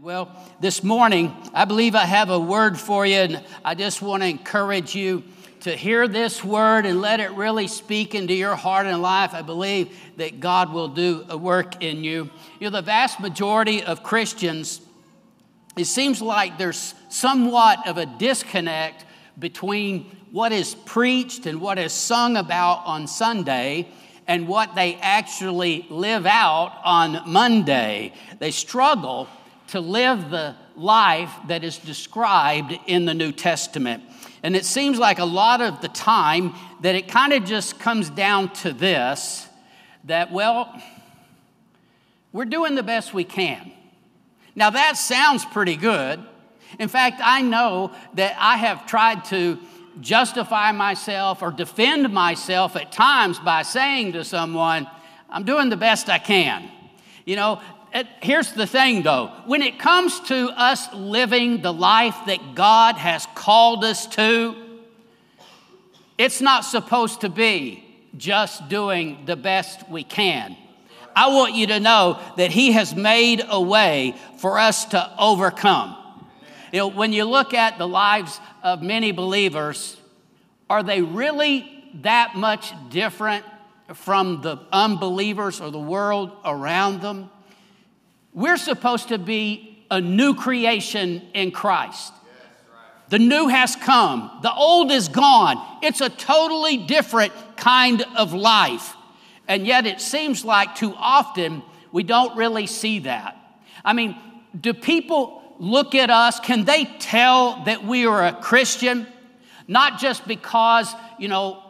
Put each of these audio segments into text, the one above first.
Well, this morning, I believe I have a word for you, and I just want to encourage you to hear this word and let it really speak into your heart and life. I believe that God will do a work in you. You know, the vast majority of Christians, it seems like there's somewhat of a disconnect between what is preached and what is sung about on Sunday and what they actually live out on Monday. They struggle to live the life that is described in the New Testament. And it seems like a lot of the time that it kind of just comes down to this, that, well, we're doing the best we can. Now, that sounds pretty good. In fact, I know that I have tried to justify myself or defend myself at times by saying to someone, I'm doing the best I can. You know, here's the thing, though. When it comes to us living the life that God has called us to, it's not supposed to be just doing the best we can. I want you to know that He has made a way for us to overcome. You know, when you look at the lives of many believers, are they really that much different from the unbelievers or the world around them? We're supposed to be a new creation in Christ. The new has come. The old is gone. It's a totally different kind of life. And yet it seems like too often we don't really see that. I mean, do people look at us? Can they tell that we are a Christian? Not just because, you know,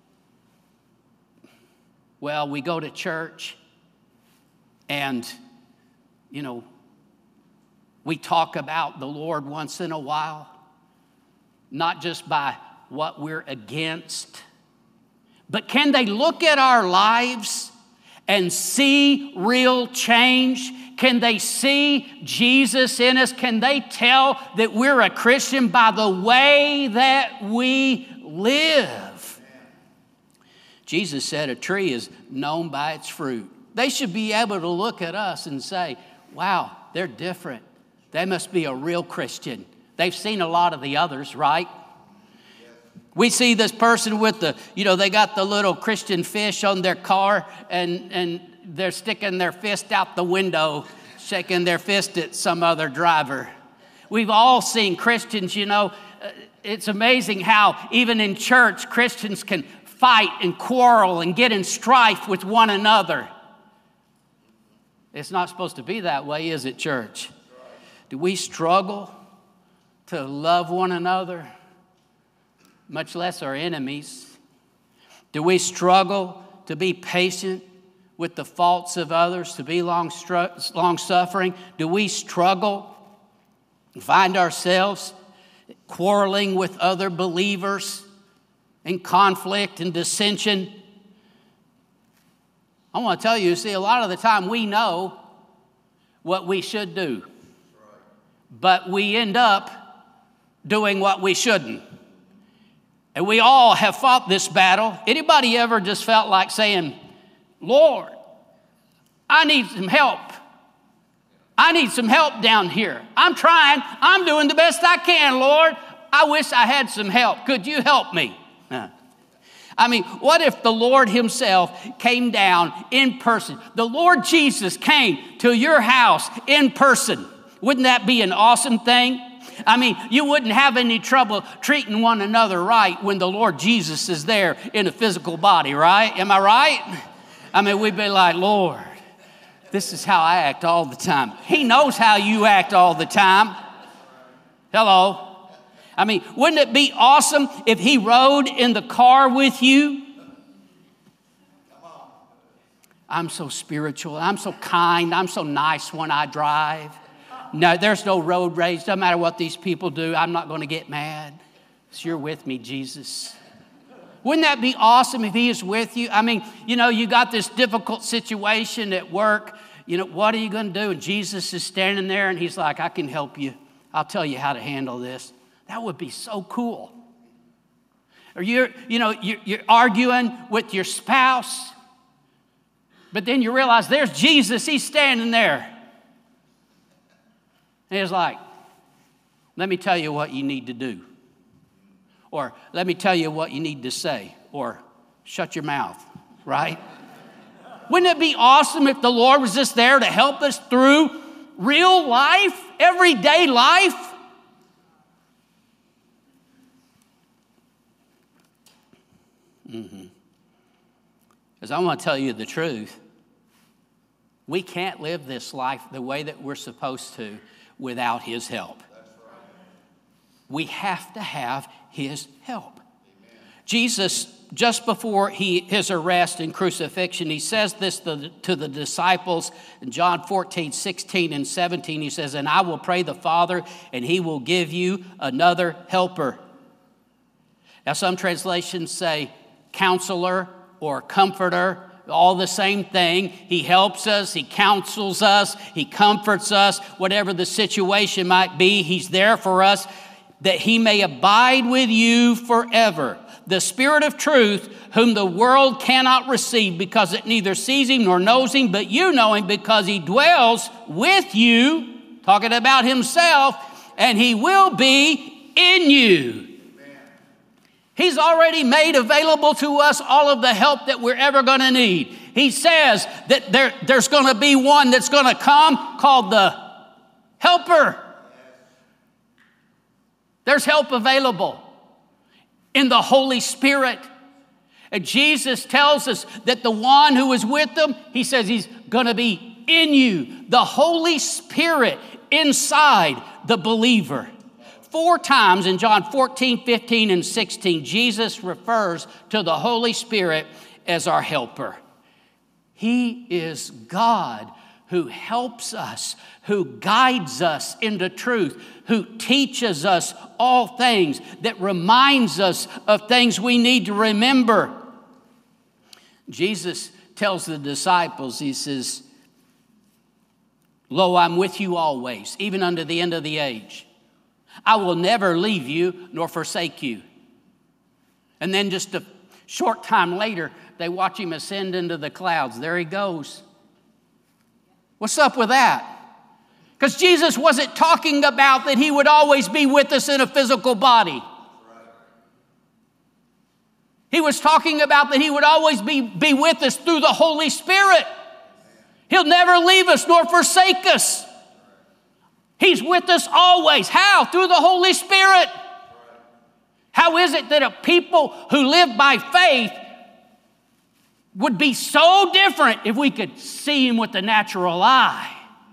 well, we go to church and, you know, we talk about the Lord once in a while, not just by what we're against, but can they look at our lives and see real change? Can they see Jesus in us? Can they tell that we're a Christian by the way that we live? Jesus said a tree is known by its fruit. They should be able to look at us and say, wow, they're different. They must be a real Christian. They've seen a lot of the others, right? We see this person with the, you know, they got the little Christian fish on their car and they're sticking their fist out the window, shaking their fist at some other driver. We've all seen Christians, you know, it's amazing how even in church, Christians can fight and quarrel and get in strife with one another. It's not supposed to be that way, is it, church? Do we struggle to love one another, much less our enemies? Do we struggle to be patient with the faults of others, to be long-suffering? Do we struggle and find ourselves quarreling with other believers in conflict and dissension? I want to tell you, see, a lot of the time we know what we should do, but we end up doing what we shouldn't. And we all have fought this battle. Anybody ever just felt like saying, Lord, I need some help. I need some help down here. I'm trying. I'm doing the best I can, Lord. I wish I had some help. Could you help me? I mean, what if the Lord Himself came down in person? The Lord Jesus came to your house in person. Wouldn't that be an awesome thing? I mean, you wouldn't have any trouble treating one another right when the Lord Jesus is there in a physical body, right? Am I right? I mean, we'd be like, Lord, this is how I act all the time. He knows how you act all the time. Hello. I mean, wouldn't it be awesome if He rode in the car with you? I'm so spiritual. I'm so kind. I'm so nice when I drive. No, there's no road rage. Doesn't matter what these people do. I'm not going to get mad. So you're with me, Jesus. Wouldn't that be awesome if He is with you? I mean, you know, you got this difficult situation at work. You know, what are you going to do? And Jesus is standing there and He's like, I can help you. I'll tell you how to handle this. That would be so cool. Or you're arguing with your spouse, but then you realize there's Jesus. He's standing there. And it's like, let me tell you what you need to do. Or let me tell you what you need to say. Or shut your mouth, right? Wouldn't it be awesome if the Lord was just there to help us through real life, everyday life? Because I want to tell you the truth. We can't live this life the way that we're supposed to without His help. We have to have His help. Amen. Jesus, just before his arrest and crucifixion, He says this to the disciples in John 14, 16, and 17. He says, and I will pray the Father, and He will give you another helper. Now, some translations say counselor or comforter, all the same thing. He helps us, He counsels us, He comforts us, whatever the situation might be, He's there for us, that He may abide with you forever. The Spirit of truth, whom the world cannot receive because it neither sees Him nor knows Him, but you know Him because He dwells with you, talking about Himself, and He will be in you. He's already made available to us all of the help that we're ever going to need. He says that there's going to be one that's going to come called the Helper. There's help available in the Holy Spirit. And Jesus tells us that the one who is with them, He says He's going to be in you. The Holy Spirit inside the believer. 4 times in John 14, 15, and 16, Jesus refers to the Holy Spirit as our helper. He is God who helps us, who guides us into truth, who teaches us all things, that reminds us of things we need to remember. Jesus tells the disciples, He says, lo, I'm with you always, even unto the end of the age. I will never leave you nor forsake you. And then just a short time later, they watch Him ascend into the clouds. There He goes. What's up with that? Because Jesus wasn't talking about that He would always be with us in a physical body. He was talking about that He would always be with us through the Holy Spirit. He'll never leave us nor forsake us. He's with us always. How? Through the Holy Spirit. How is it that a people who live by faith would be so different if we could see Him with the natural eye?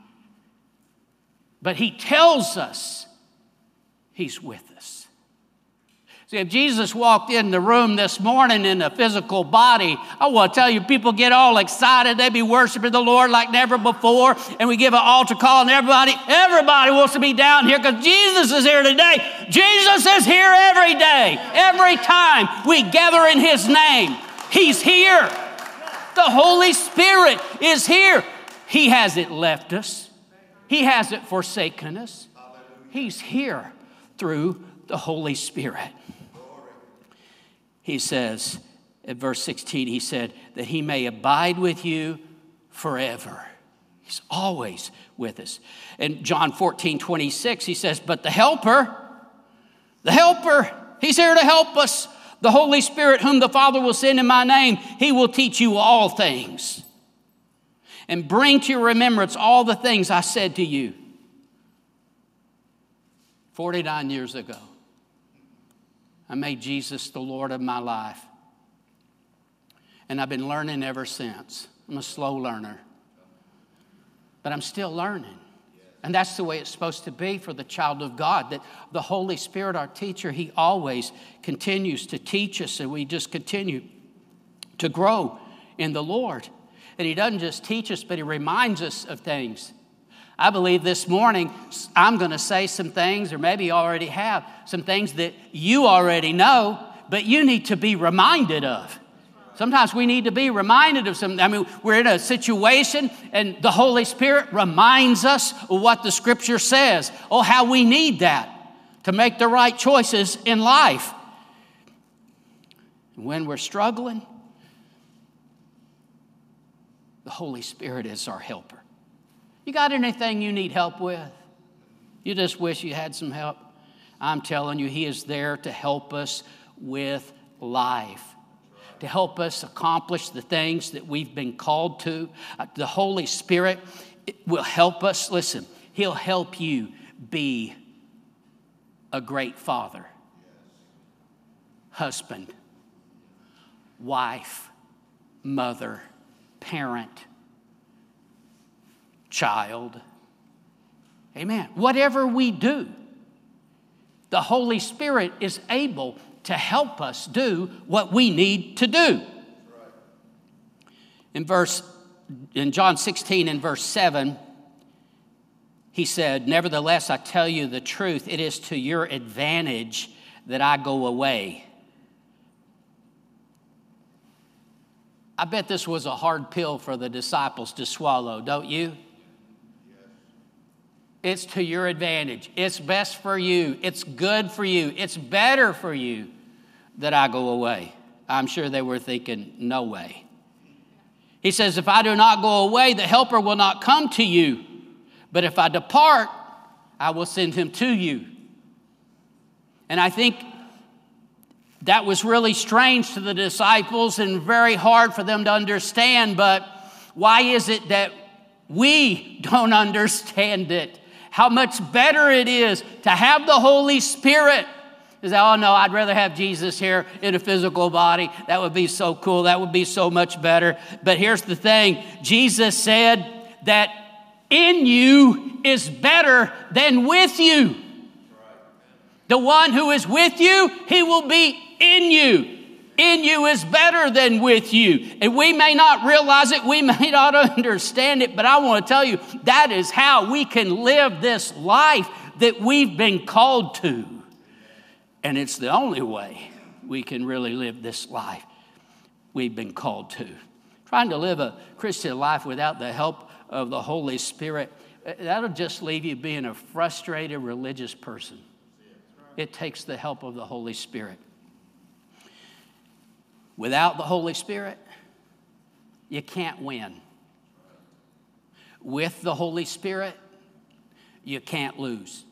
But He tells us He's with us. See, if Jesus walked in the room this morning in a physical body, I want to tell you, people get all excited. They be worshiping the Lord like never before. And we give an altar call, and everybody wants to be down here because Jesus is here today. Jesus is here every day, every time we gather in His name. He's here. The Holy Spirit is here. He hasn't left us. He hasn't forsaken us. He's here through the Holy Spirit. He says, in verse 16, He said, that He may abide with you forever. He's always with us. In John 14, 26, He says, but the Helper, He's here to help us. The Holy Spirit, whom the Father will send in my name, He will teach you all things and bring to your remembrance all the things I said to you 49 years ago. I made Jesus the Lord of my life. And I've been learning ever since. I'm a slow learner. But I'm still learning. And that's the way it's supposed to be for the child of God, that the Holy Spirit, our teacher, He always continues to teach us, and we just continue to grow in the Lord. And He doesn't just teach us, but He reminds us of things. I believe this morning I'm going to say some things, or maybe you already have, some things that you already know, but you need to be reminded of. Sometimes we need to be reminded of something. I mean, we're in a situation and the Holy Spirit reminds us of what the Scripture says. Oh, how we need that to make the right choices in life. When we're struggling, the Holy Spirit is our helper. You got anything you need help with? You just wish you had some help? I'm telling you, He is there to help us with life, to help us accomplish the things that we've been called to. The Holy Spirit will help us. Listen, He'll help you be a great father, husband, wife, mother, parent, child. Amen. Whatever we do, the Holy Spirit is able to help us do what we need to do. In John 16 and verse 7, He said, "Nevertheless, I tell you the truth, it is to your advantage that I go away." I bet this was a hard pill for the disciples to swallow, don't you? It's to your advantage. It's best for you. It's good for you. It's better for you that I go away. I'm sure they were thinking, no way. He says, if I do not go away, the helper will not come to you. But if I depart, I will send him to you. And I think that was really strange to the disciples and very hard for them to understand. But why is it that we don't understand it? How much better it is to have the Holy Spirit. Is that, oh no, I'd rather have Jesus here in a physical body. That would be so cool. That would be so much better. But here's the thing. Jesus said that in you is better than with you. The one who is with you, he will be in you. In you is better than with you. And we may not realize it, we may not understand it, but I want to tell you, that is how we can live this life that we've been called to. And it's the only way we can really live this life we've been called to. Trying to live a Christian life without the help of the Holy Spirit, that'll just leave you being a frustrated religious person. It takes the help of the Holy Spirit. Without the Holy Spirit, you can't win. With the Holy Spirit, you can't lose.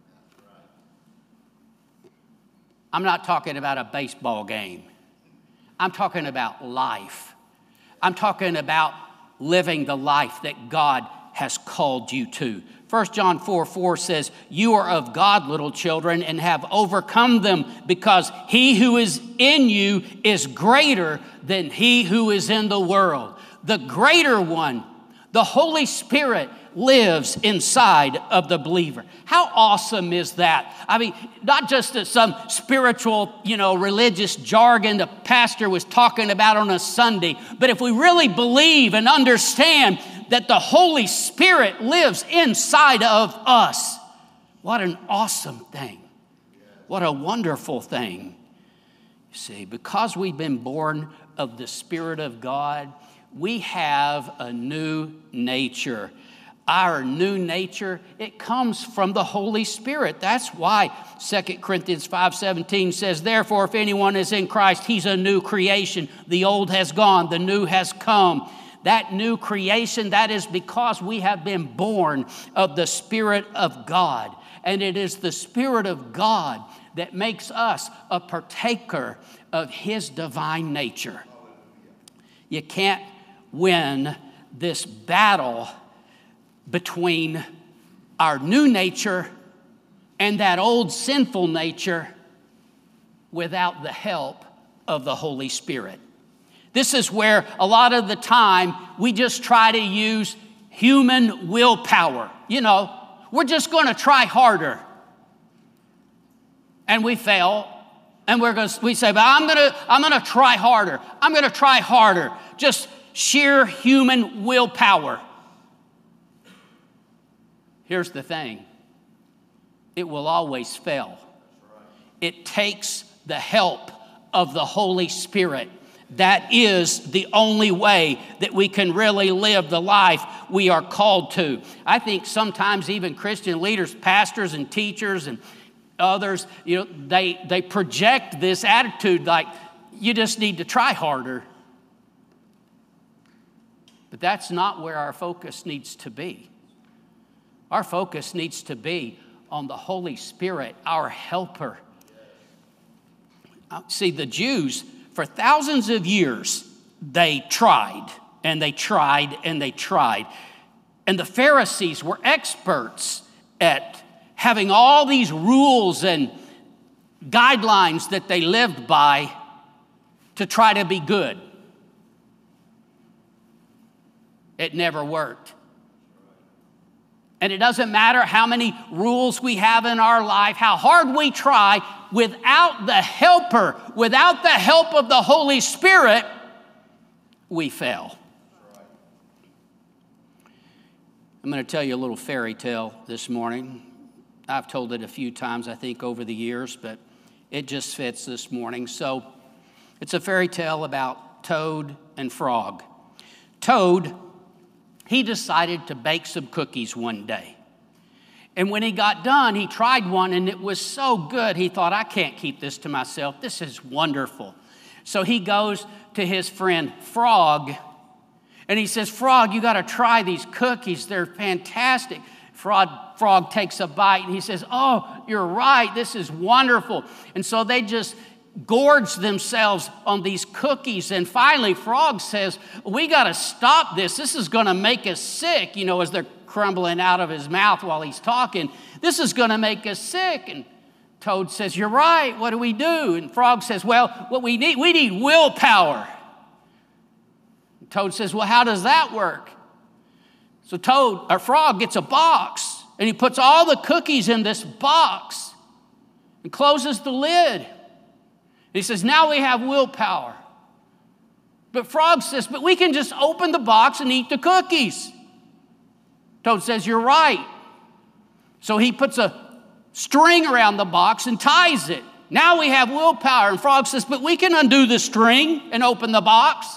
I'm not talking about a baseball game. I'm talking about life. I'm talking about living the life that God has called you to. 1 John 4:4 says, "You are of God, little children, and have overcome them, because he who is in you is greater than he who is in the world." The greater one, the Holy Spirit, lives inside of the believer. How awesome is that? I mean, not just some spiritual, religious jargon the pastor was talking about on a Sunday, but if we really believe and understand that the Holy Spirit lives inside of us, what an awesome thing. What a wonderful thing. You see, because we've been born of the Spirit of God, we have a new nature. Our new nature, it comes from the Holy Spirit. That's why 2 Corinthians 5:17 says, "Therefore, if anyone is in Christ, he's a new creation. The old has gone, the new has come." That new creation, that is because we have been born of the Spirit of God. And it is the Spirit of God that makes us a partaker of His divine nature. You can't win this battle between our new nature and that old sinful nature without the help of the Holy Spirit. This is where a lot of the time we just try to use human willpower. We're just going to try harder. And we fail. And we say, but I'm going to try harder. I'm going to try harder. Just sheer human willpower. Here's the thing. It will always fail. It takes the help of the Holy Spirit. That is the only way that we can really live the life we are called to. I think sometimes even Christian leaders, pastors and teachers and others, they project this attitude like, you just need to try harder. But that's not where our focus needs to be. Our focus needs to be on the Holy Spirit, our helper. See, the Jews, for thousands of years, they tried and they tried and they tried. And the Pharisees were experts at having all these rules and guidelines that they lived by to try to be good. It never worked. And it doesn't matter how many rules we have in our life, how hard we try, without the helper, without the help of the Holy Spirit, we fail. I'm going to tell you a little fairy tale this morning. I've told it a few times, I think, over the years, but it just fits this morning. So it's a fairy tale about Toad and Frog. Toad, he decided to bake some cookies one day. And when he got done, he tried one, and it was so good, he thought, I can't keep this to myself. This is wonderful. So he goes to his friend Frog, and he says, Frog, you got to try these cookies. They're fantastic. Frog takes a bite, and he says, oh, you're right. This is wonderful. And so they just gorge themselves on these cookies. And finally, Frog says, we got to stop this. This is going to make us sick, as they're crumbling out of his mouth while he's talking. This is going to make us sick. And Toad says, you're right. What do we do? And Frog says, well, what we need willpower. And Toad says, well, how does that work? So Frog gets a box, and he puts all the cookies in this box and closes the lid. He says, now we have willpower. But Frog says, but we can just open the box and eat the cookies. Toad says, you're right. So he puts a string around the box and ties it. Now we have willpower. And Frog says, but we can undo the string and open the box.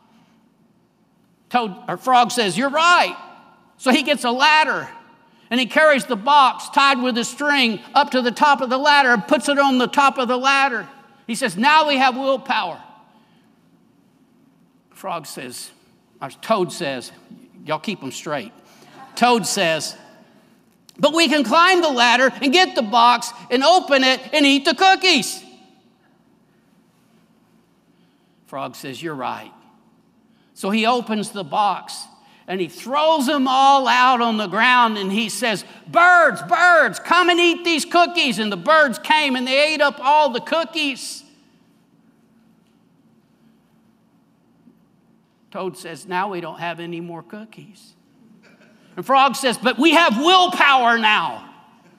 Frog says, you're right. So he gets a ladder, and he carries the box tied with a string up to the top of the ladder and puts it on the top of the ladder. He says, now we have willpower. Toad says, y'all keep them straight. Toad says, but we can climb the ladder and get the box and open it and eat the cookies. Frog says, you're right. So he opens the box and he throws them all out on the ground, and he says, birds, come and eat these cookies. And the birds came and they ate up all the cookies. Toad says, now we don't have any more cookies. And Frog says, but we have willpower now.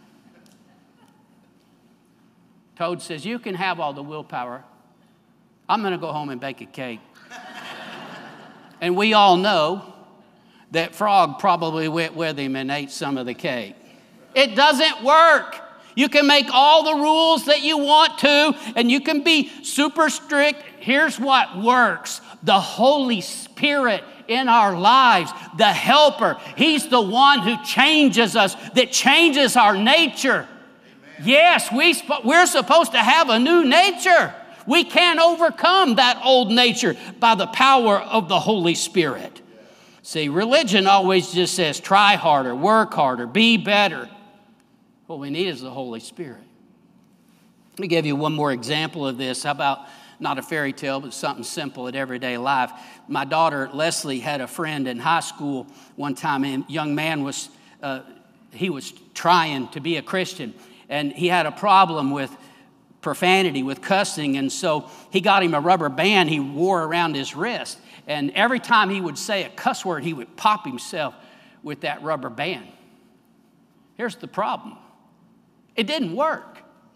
Toad says, you can have all the willpower. I'm going to go home and bake a cake. And we all know that Frog probably went with him and ate some of the cake. It doesn't work. You can make all the rules that you want to, and you can be super strict. Here's what works. The Holy Spirit in our lives, the helper. He's the one who changes us, that changes our nature. Amen. Yes, we're supposed to have a new nature. We can't overcome that old nature by the power of the Holy Spirit. See, religion always just says, try harder, work harder, be better. What we need is the Holy Spirit. Let me give you one more example of this. How about not a fairy tale, but something simple in everyday life? My daughter, Leslie, had a friend in high school one time, and a young man was trying to be a Christian, and he had a problem with profanity, with cussing, and so he got him a rubber band he wore around his wrist. And every time he would say a cuss word, he would pop himself with that rubber band. Here's the problem. It didn't work.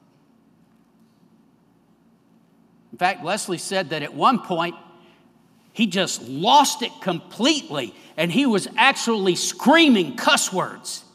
In fact, Leslie said that at one point, he just lost it completely, and he was actually screaming cuss words.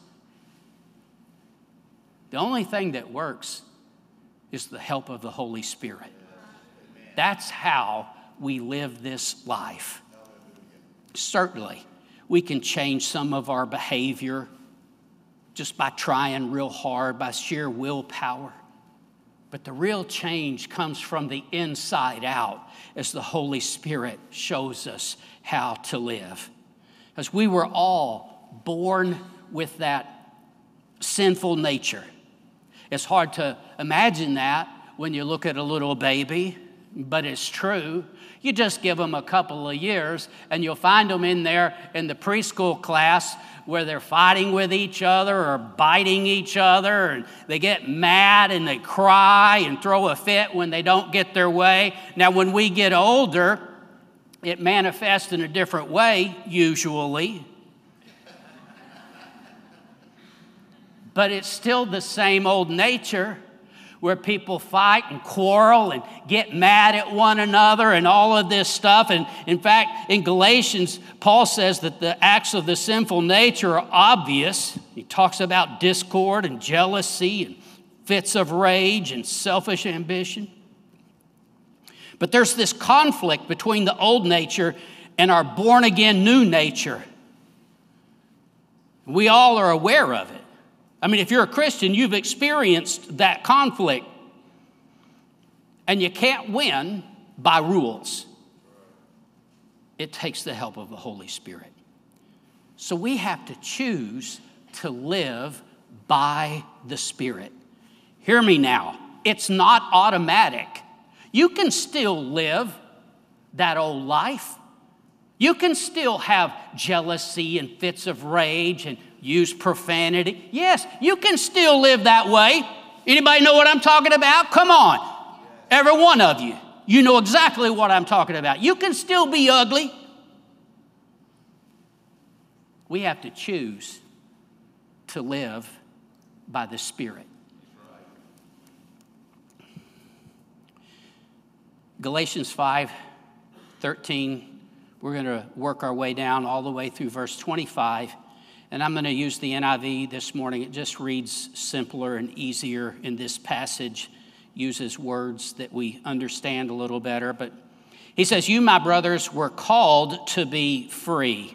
The only thing that works is the help of the Holy Spirit. That's how we live this life. Certainly, we can change some of our behavior just by trying real hard, by sheer willpower. But the real change comes from the inside out as the Holy Spirit shows us how to live. Because we were all born with that sinful nature. It's hard to imagine that when you look at a little baby, but it's true. You just give them a couple of years and you'll find them in there in the preschool class where they're fighting with each other or biting each other, and they get mad and they cry and throw a fit when they don't get their way. Now, when we get older, it manifests in a different way, usually. But it's still the same old nature where people fight and quarrel and get mad at one another and all of this stuff. And in fact, in Galatians, Paul says that the acts of the sinful nature are obvious. He talks about discord and jealousy and fits of rage and selfish ambition. But there's this conflict between the old nature and our born-again new nature. We all are aware of it. I mean, if you're a Christian, you've experienced that conflict. And you can't win by rules. It takes the help of the Holy Spirit. So we have to choose to live by the Spirit. Hear me now. It's not automatic. You can still live that old life. You can still have jealousy and fits of rage and use profanity. Yes, you can still live that way. Anybody know what I'm talking about? Come on. Every one of you. You know exactly what I'm talking about. You can still be ugly. We have to choose to live by the Spirit. Galatians 5:13. We're going to work our way down all the way through verse 25. And I'm going to use the NIV this morning. It just reads simpler and easier in this passage, uses words that we understand a little better. But he says, "You, my brothers, were called to be free."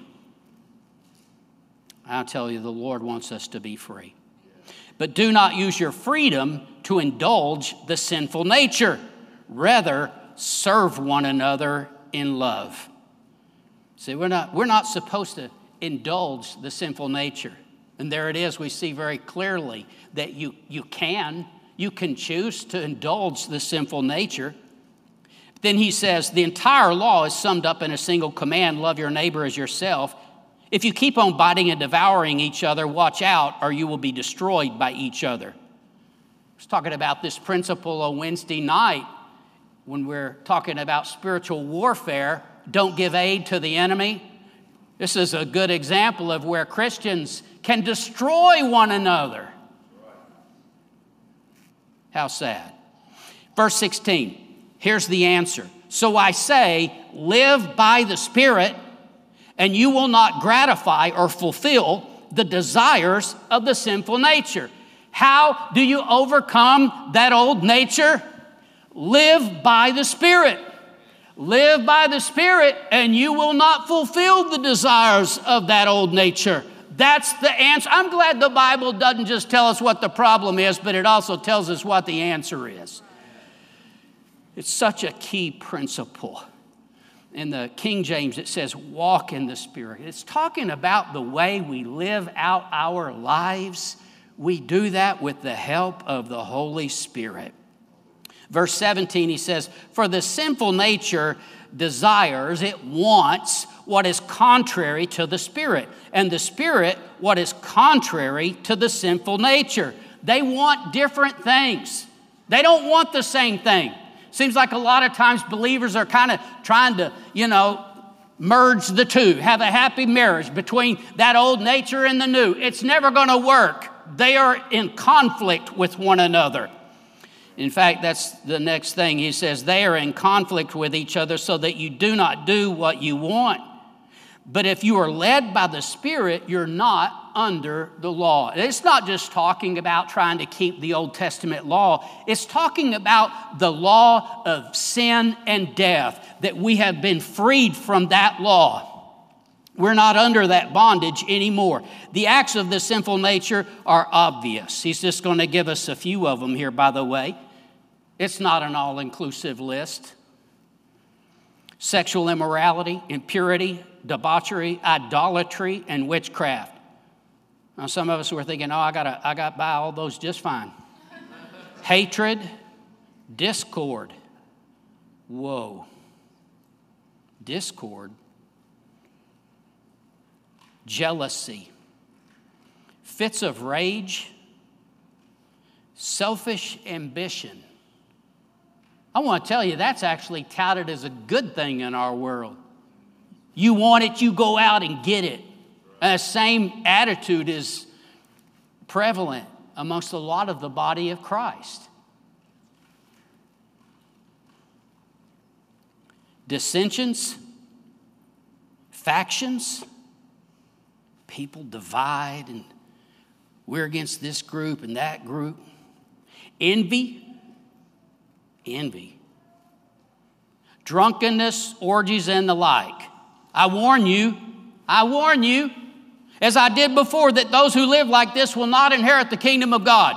I'll tell you, the Lord wants us to be free. "But do not use your freedom to indulge the sinful nature. Rather, serve one another in love." See, we're not supposed to indulge the sinful nature. And there it is. We see very clearly that you can choose to indulge the sinful nature. Then he says, the entire law is summed up in a single command: love your neighbor as yourself. If you keep on biting and devouring each other, watch out, or you will be destroyed by each other. I was talking about this principle on Wednesday night when we're talking about spiritual warfare. Don't give aid to the enemy. This is a good example of where Christians can destroy one another. How sad. Verse 16, here's the answer. "So I say, live by the Spirit, and you will not gratify or fulfill the desires of the sinful nature." How do you overcome that old nature? Live by the Spirit. Live by the Spirit, and you will not fulfill the desires of that old nature. That's the answer. I'm glad the Bible doesn't just tell us what the problem is, but it also tells us what the answer is. It's such a key principle. In the King James, it says, walk in the Spirit. It's talking about the way we live out our lives. We do that with the help of the Holy Spirit. Verse 17, he says, "For the sinful nature desires," it wants, "what is contrary to the Spirit, and the Spirit what is contrary to the sinful nature." They want different things. They don't want the same thing. Seems like a lot of times believers are kind of trying to, merge the two, have a happy marriage between that old nature and the new. It's never going to work. They are in conflict with one another. In fact, that's the next thing. He says, they are in conflict with each other so that you do not do what you want. But if you are led by the Spirit, you're not under the law. It's not just talking about trying to keep the Old Testament law. It's talking about the law of sin and death, that we have been freed from that law. We're not under that bondage anymore. The acts of the sinful nature are obvious. He's just going to give us a few of them here, by the way. It's not an all-inclusive list. Sexual immorality, impurity, debauchery, idolatry, and witchcraft. Now, some of us were thinking, I got by all those just fine. Hatred, discord. Whoa. Discord. Jealousy. Fits of rage. Selfish ambition. I want to tell you, that's actually touted as a good thing in our world. You want it, you go out and get it. And the same attitude is prevalent amongst a lot of the body of Christ. Dissensions, factions, people divide, and we're against this group and that group. Envy, drunkenness, orgies, and the like. I warn you, as I did before, that those who live like this will not inherit the kingdom of God.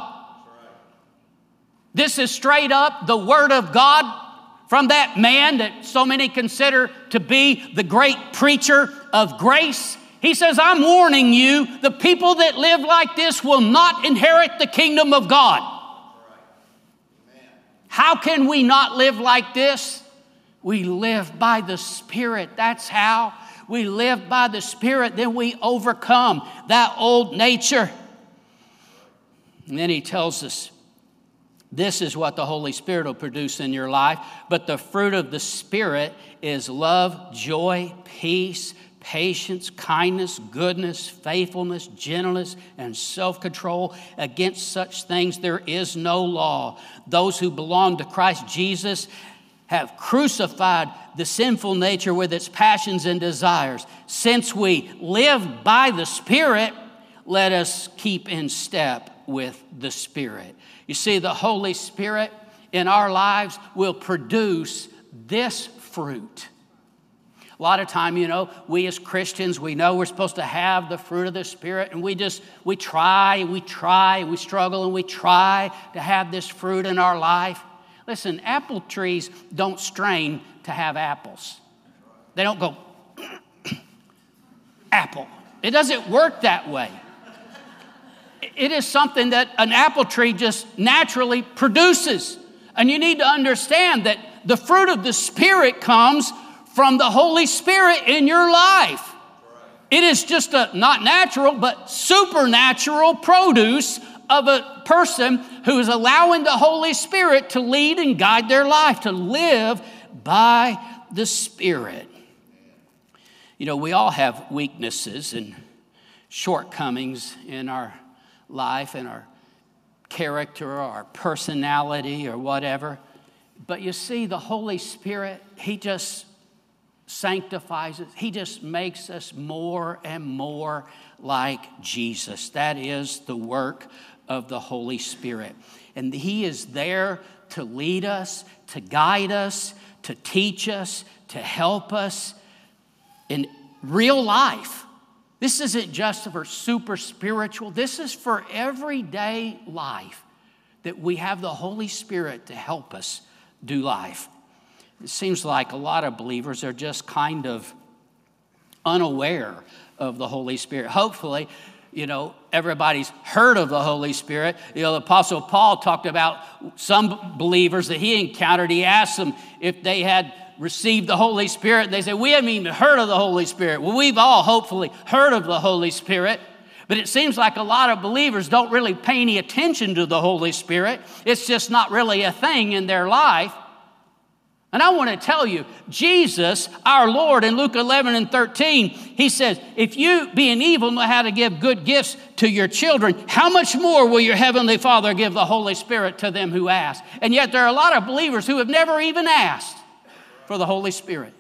This is straight up the word of God from that man that so many consider to be the great preacher of grace. He says, I'm warning you, the people that live like this will not inherit the kingdom of God. How can we not live like this? We live by the Spirit. That's how. We live by the Spirit, then we overcome that old nature. And then he tells us, this is what the Holy Spirit will produce in your life. But the fruit of the Spirit is love, joy, peace, patience, kindness, goodness, faithfulness, gentleness, and self-control. Against such things there is no law. Those who belong to Christ Jesus have crucified the sinful nature with its passions and desires. Since we live by the Spirit, let us keep in step with the Spirit. You see, the Holy Spirit in our lives will produce this fruit. A lot of time, we as Christians, we know we're supposed to have the fruit of the Spirit, and we try, we struggle, and we try to have this fruit in our life. Listen, apple trees don't strain to have apples. They don't go, apple. It doesn't work that way. It is something that an apple tree just naturally produces. And you need to understand that the fruit of the Spirit comes from the Holy Spirit in your life. It is just a not natural, but supernatural produce of a person who is allowing the Holy Spirit to lead and guide their life, to live by the Spirit. We all have weaknesses and shortcomings in our life and our character or our personality or whatever. But you see, the Holy Spirit, He just sanctifies us. He just makes us more and more like Jesus. That is the work of the Holy Spirit. And He is there to lead us, to guide us, to teach us, to help us in real life. This isn't just for super spiritual. This is for everyday life, that we have the Holy Spirit to help us do life. It seems like a lot of believers are just kind of unaware of the Holy Spirit. Hopefully, everybody's heard of the Holy Spirit. The Apostle Paul talked about some believers that he encountered. He asked them if they had received the Holy Spirit. They said, we haven't even heard of the Holy Spirit. Well, we've all hopefully heard of the Holy Spirit. But it seems like a lot of believers don't really pay any attention to the Holy Spirit. It's just not really a thing in their life. And I want to tell you, Jesus, our Lord, in Luke 11:13, He says, if you, being evil, know how to give good gifts to your children, how much more will your heavenly Father give the Holy Spirit to them who ask? And yet there are a lot of believers who have never even asked for the Holy Spirit.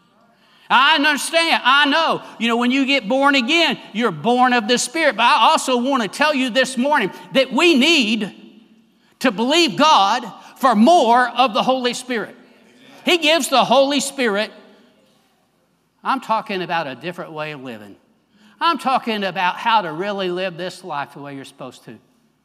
I understand. I know. When you get born again, you're born of the Spirit. But I also want to tell you this morning that we need to believe God for more of the Holy Spirit. He gives the Holy Spirit. I'm talking about a different way of living. I'm talking about how to really live this life the way you're supposed to.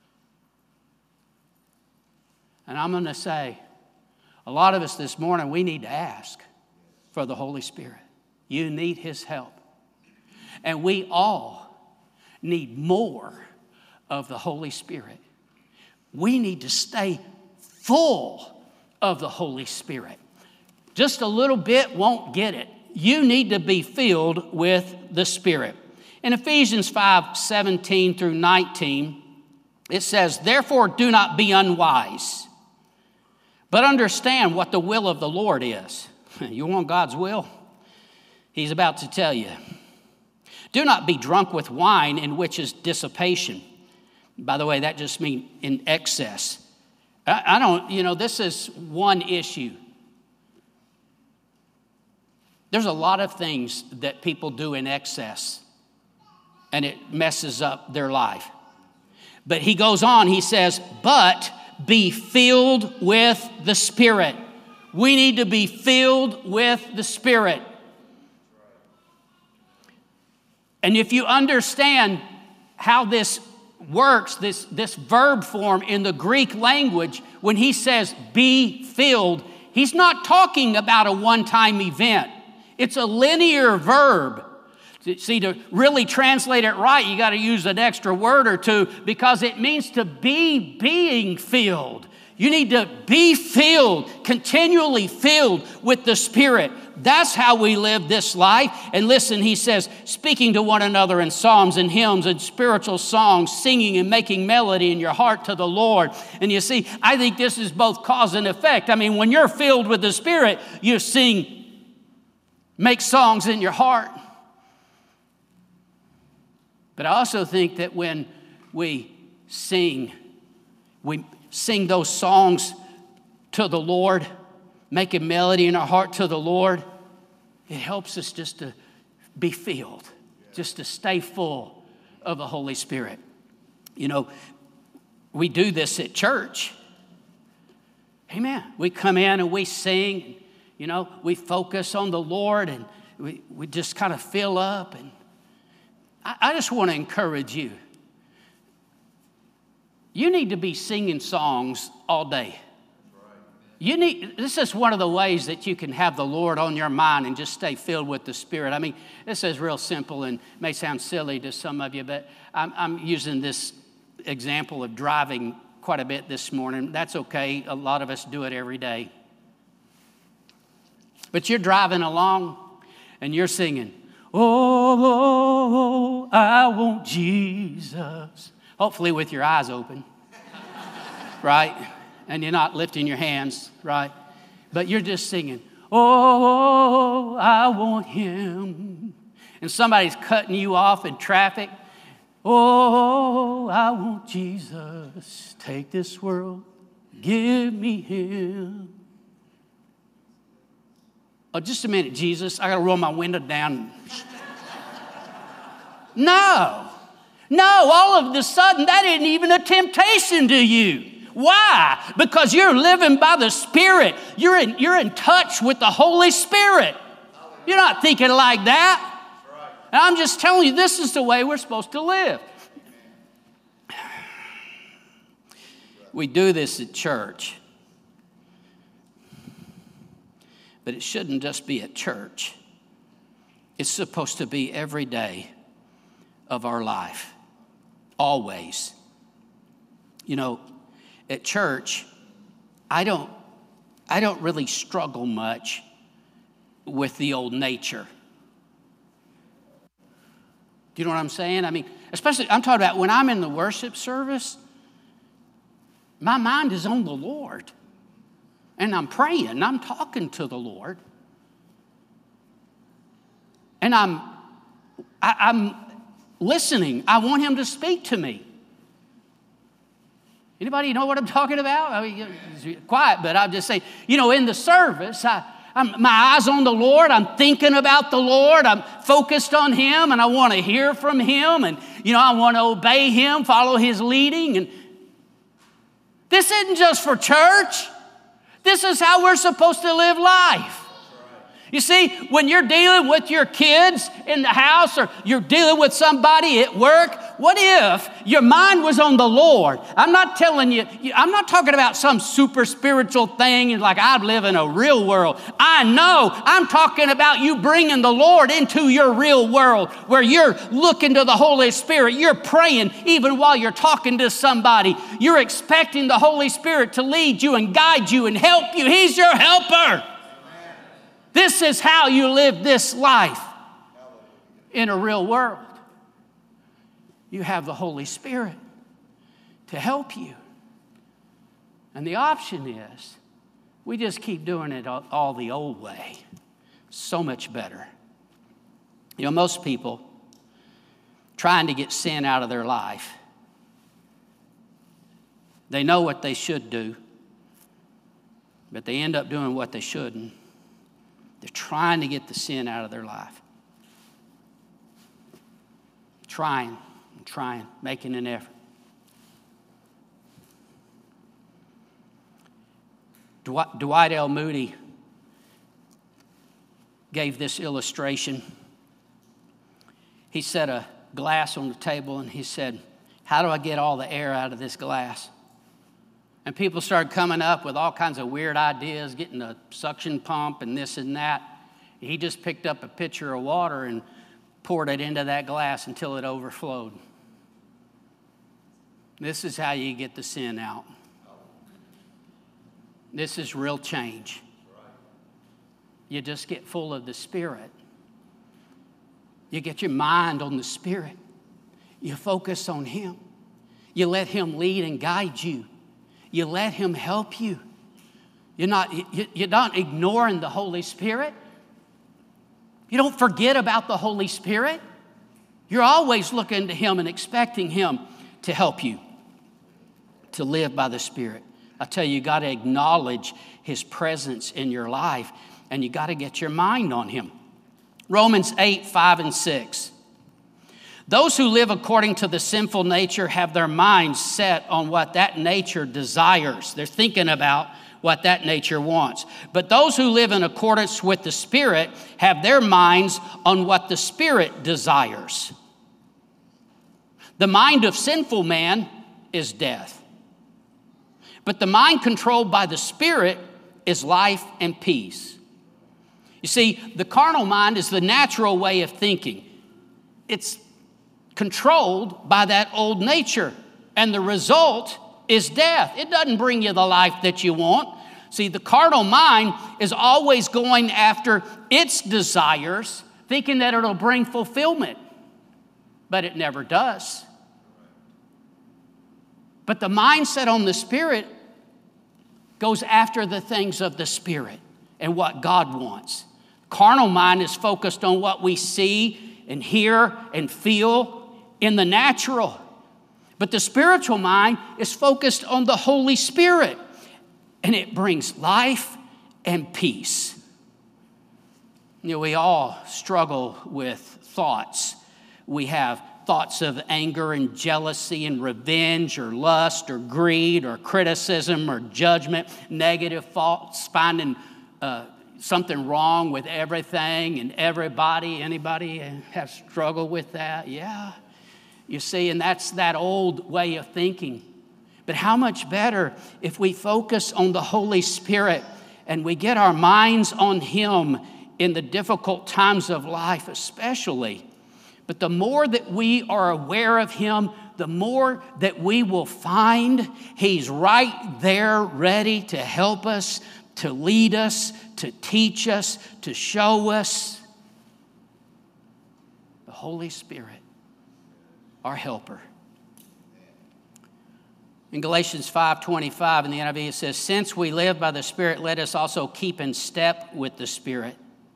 And I'm going to say, a lot of us this morning, we need to ask for the Holy Spirit. You need His help. And we all need more of the Holy Spirit. We need to stay full of the Holy Spirit. Just a little bit won't get it. You need to be filled with the Spirit. In Ephesians 5:17 through 19, it says, "Therefore do not be unwise, but understand what the will of the Lord is." You want God's will? He's about to tell you. "Do not be drunk with wine, in which is dissipation." By the way, that just means in excess. This is one issue. There's a lot of things that people do in excess, and it messes up their life. But he goes on, he says, "But be filled with the Spirit." We need to be filled with the Spirit. And if you understand how this works, this verb form in the Greek language, when he says be filled, he's not talking about a one-time event. It's a linear verb. See, to really translate it right, you got to use an extra word or two because it means to be being filled. You need to be filled, continually filled with the Spirit. That's how we live this life. And listen, he says, speaking to one another in psalms and hymns and spiritual songs, singing and making melody in your heart to the Lord. And you see, I think this is both cause and effect. I mean, when you're filled with the Spirit, you sing, make songs in your heart. But I also think that when we sing those songs to the Lord, make a melody in our heart to the Lord, it helps us just to be filled, just to stay full of the Holy Spirit. You know, we do this at church. Amen. We come in and we sing, you know, we focus on the Lord and we just kind of fill up. And I just want to encourage you. You need to be singing songs all day. This is one of the ways that you can have the Lord on your mind and just stay filled with the Spirit. I mean, this is real simple and may sound silly to some of you, but I'm using this example of driving quite a bit this morning. That's okay. A lot of us do it every day. But you're driving along and you're singing, "Oh, I want Jesus." Hopefully with your eyes open, right? And you're not lifting your hands, right? But you're just singing, "Oh, I want him." And somebody's cutting you off in traffic. "Oh, I want Jesus. Take this world, give me him." "Oh, just a minute, Jesus. I got to roll my window down." No, all of a sudden, that isn't even a temptation to you. Why? Because you're living by the Spirit. You're in touch with the Holy Spirit. You're not thinking like that. And I'm just telling you, this is the way we're supposed to live. We do this at church. But it shouldn't just be at church. It's supposed to be every day of our life. Always. You know, at church, I don't really struggle much with the old nature. Do you know what I'm saying? I mean, especially, I'm talking about when I'm in the worship service, my mind is on the Lord. And I'm praying, I'm talking to the Lord. And I'm listening. I want him to speak to me. Anybody know what I'm talking about? I mean, it's quiet, but I'm just saying, you know, in the service, my eyes on the Lord. I'm thinking about the Lord. I'm focused on him, and I want to hear from him. And, you know, I want to obey him, follow his leading. And this isn't just for church. This is how we're supposed to live life. You see, when you're dealing with your kids in the house or you're dealing with somebody at work, What if your mind was on the Lord? I'm not telling you, I'm not talking about some super spiritual thing like I live in a real world. I know. I'm talking about you bringing the Lord into your real world where you're looking to the Holy Spirit. You're praying even while you're talking to somebody. You're expecting the Holy Spirit to lead you and guide you and help you. He's your helper. This is how you live this life in a real world. You have the Holy Spirit to help you. And the option is we just keep doing it all the old way. So much better. You know, most people trying to get sin out of their life, they know what they should do, but they end up doing what they shouldn't. They're trying to get the sin out of their life. Trying, making an effort. Dwight L. Moody gave this illustration. He set a glass on the table and he said, how do I get all the air out of this glass? And people started coming up with all kinds of weird ideas, getting a suction pump and this and that. He just picked up a pitcher of water and poured it into that glass until it overflowed. This is how you get the sin out. This is real change. You just get full of the Spirit. You get your mind on the Spirit. You focus on Him. You let Him lead and guide you. You let Him help you. You're not ignoring the Holy Spirit. You don't forget about the Holy Spirit. You're always looking to Him and expecting Him to help you to live by the Spirit. I tell you, you got to acknowledge His presence in your life, and you got to get your mind on Him. Romans 8:5-6. Those who live according to the sinful nature have their minds set on what that nature desires. They're thinking about what that nature wants. But those who live in accordance with the Spirit have their minds on what the Spirit desires. The mind of sinful man is death. But the mind controlled by the Spirit is life and peace. You see, the carnal mind is the natural way of thinking. It's controlled by that old nature, and the result is death. It doesn't bring you the life that you want. See, the carnal mind is always going after its desires, thinking that it'll bring fulfillment, but it never does. But the mindset on the Spirit goes after the things of the Spirit and what God wants. Carnal mind is focused on what we see and hear and feel in the natural. But the spiritual mind is focused on the Holy Spirit, and it brings life and peace. You know, we all struggle with thoughts. We have thoughts of anger and jealousy and revenge or lust or greed or criticism or judgment, negative thoughts, finding something wrong with everything and everybody. Anybody have struggled with that? Yeah. You see, and that's that old way of thinking. But how much better if we focus on the Holy Spirit and we get our minds on Him in the difficult times of life especially. But the more that we are aware of Him, the more that we will find He's right there ready to help us, to lead us, to teach us, to show us. The Holy Spirit, our helper. In Galatians 5:25 in the NIV it says, since we live by the Spirit, let us also keep in step with the Spirit.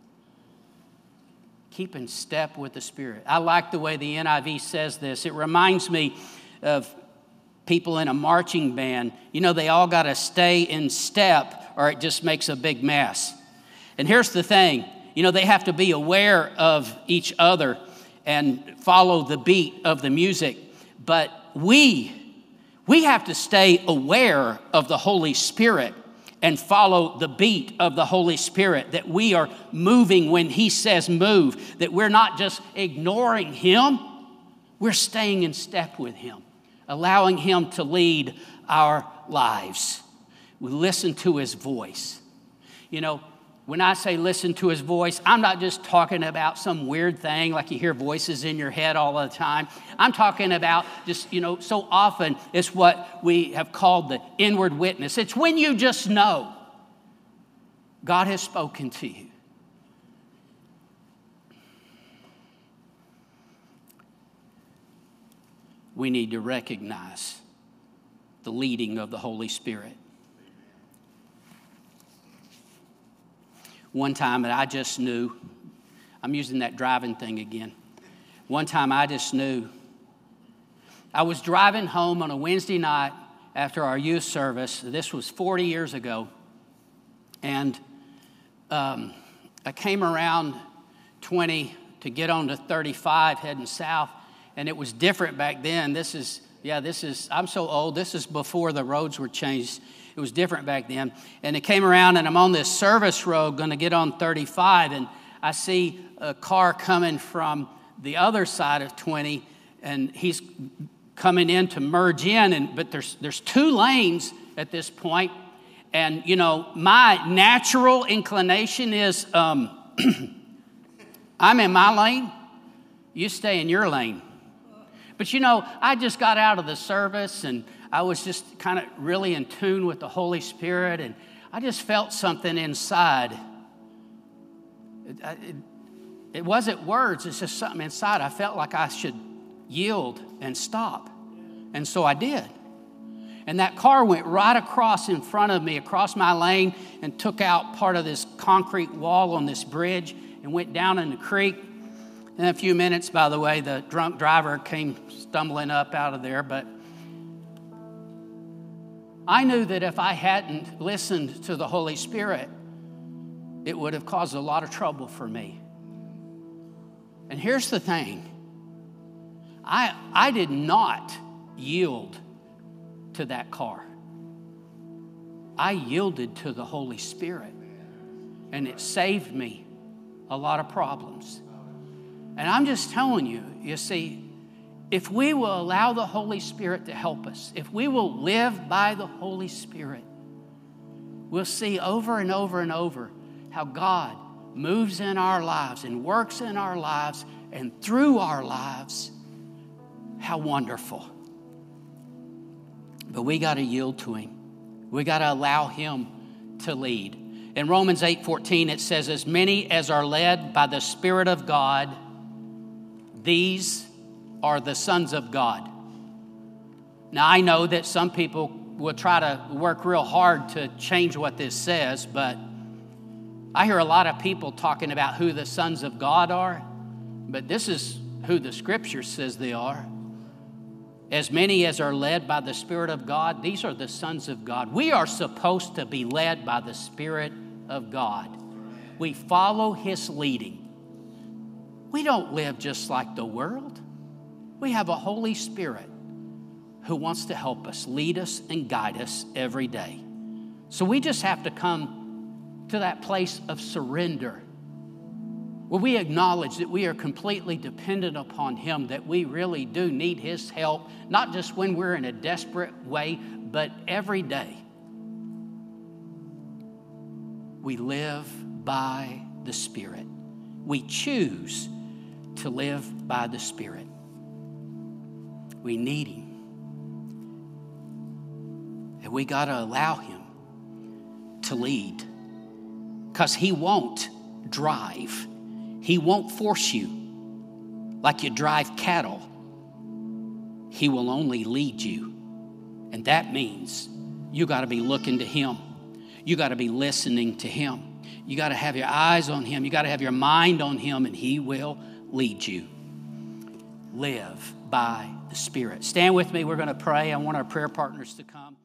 Keep in step with the Spirit. I like the way the NIV says this. It reminds me of people in a marching band. You know, they all got to stay in step or it just makes a big mess. And here's the thing. You know, they have to be aware of each other and follow the beat of the music. But we have to stay aware of the Holy Spirit and follow the beat of the Holy Spirit, that we are moving when He says move, that we're not just ignoring Him. We're staying in step with him, allowing him to lead our lives. We listen to his voice. You know, when I say listen to his voice, I'm not just talking about some weird thing like you hear voices in your head all the time. I'm talking about just, so often it's what we have called the inward witness. It's when you just know God has spoken to you. We need to recognize the leading of the Holy Spirit. One time that I just knew, I'm using that driving thing again. One time I just knew. I was driving home on a Wednesday night after our youth service. This was 40 years ago. And I came around 20 to get on to 35 heading south. And it was different back then. I'm so old. This is before the roads were changed. It was different back then. And it came around, and I'm on this service road going to get on 35, and I see a car coming from the other side of 20, and he's coming in to merge in, but there's two lanes at this point. And, my natural inclination is I'm in my lane, you stay in your lane. But, I just got out of the service, and I was just kind of really in tune with the Holy Spirit, and I just felt something inside. It wasn't words, it's just something inside. I felt like I should yield and stop. And so I did. And that car went right across in front of me, across my lane, and took out part of this concrete wall on this bridge and went down in the creek. In a few minutes, by the way, the drunk driver came stumbling up out of there, but I knew that if I hadn't listened to the Holy Spirit, it would have caused a lot of trouble for me. And here's the thing. I did not yield to that car. I yielded to the Holy Spirit, and it saved me a lot of problems. And I'm just telling you, you see, if we will allow the Holy Spirit to help us, if we will live by the Holy Spirit, we'll see over and over and over how God moves in our lives and works in our lives and through our lives. How wonderful. But we got to yield to him. We got to allow him to lead. In Romans 8:14, it says, as many as are led by the Spirit of God, these are the sons of God. Now, I know that some people will try to work real hard to change what this says, but I hear a lot of people talking about who the sons of God are, but this is who the Scripture says they are. As many as are led by the Spirit of God, these are the sons of God. We are supposed to be led by the Spirit of God. We follow his leading. We don't live just like the world. We have a Holy Spirit who wants to help us, lead us, and guide us every day. So we just have to come to that place of surrender where we acknowledge that we are completely dependent upon him, that we really do need his help, not just when we're in a desperate way, but every day. We live by the Spirit. We choose to live by the Spirit. We need him. And we got to allow him to lead, because he won't drive. He won't force you like you drive cattle. He will only lead you. And that means you got to be looking to him. You got to be listening to him. You got to have your eyes on him. You got to have your mind on him, and he will lead you. Live by the Spirit. Stand with me. We're going to pray. I want our prayer partners to come.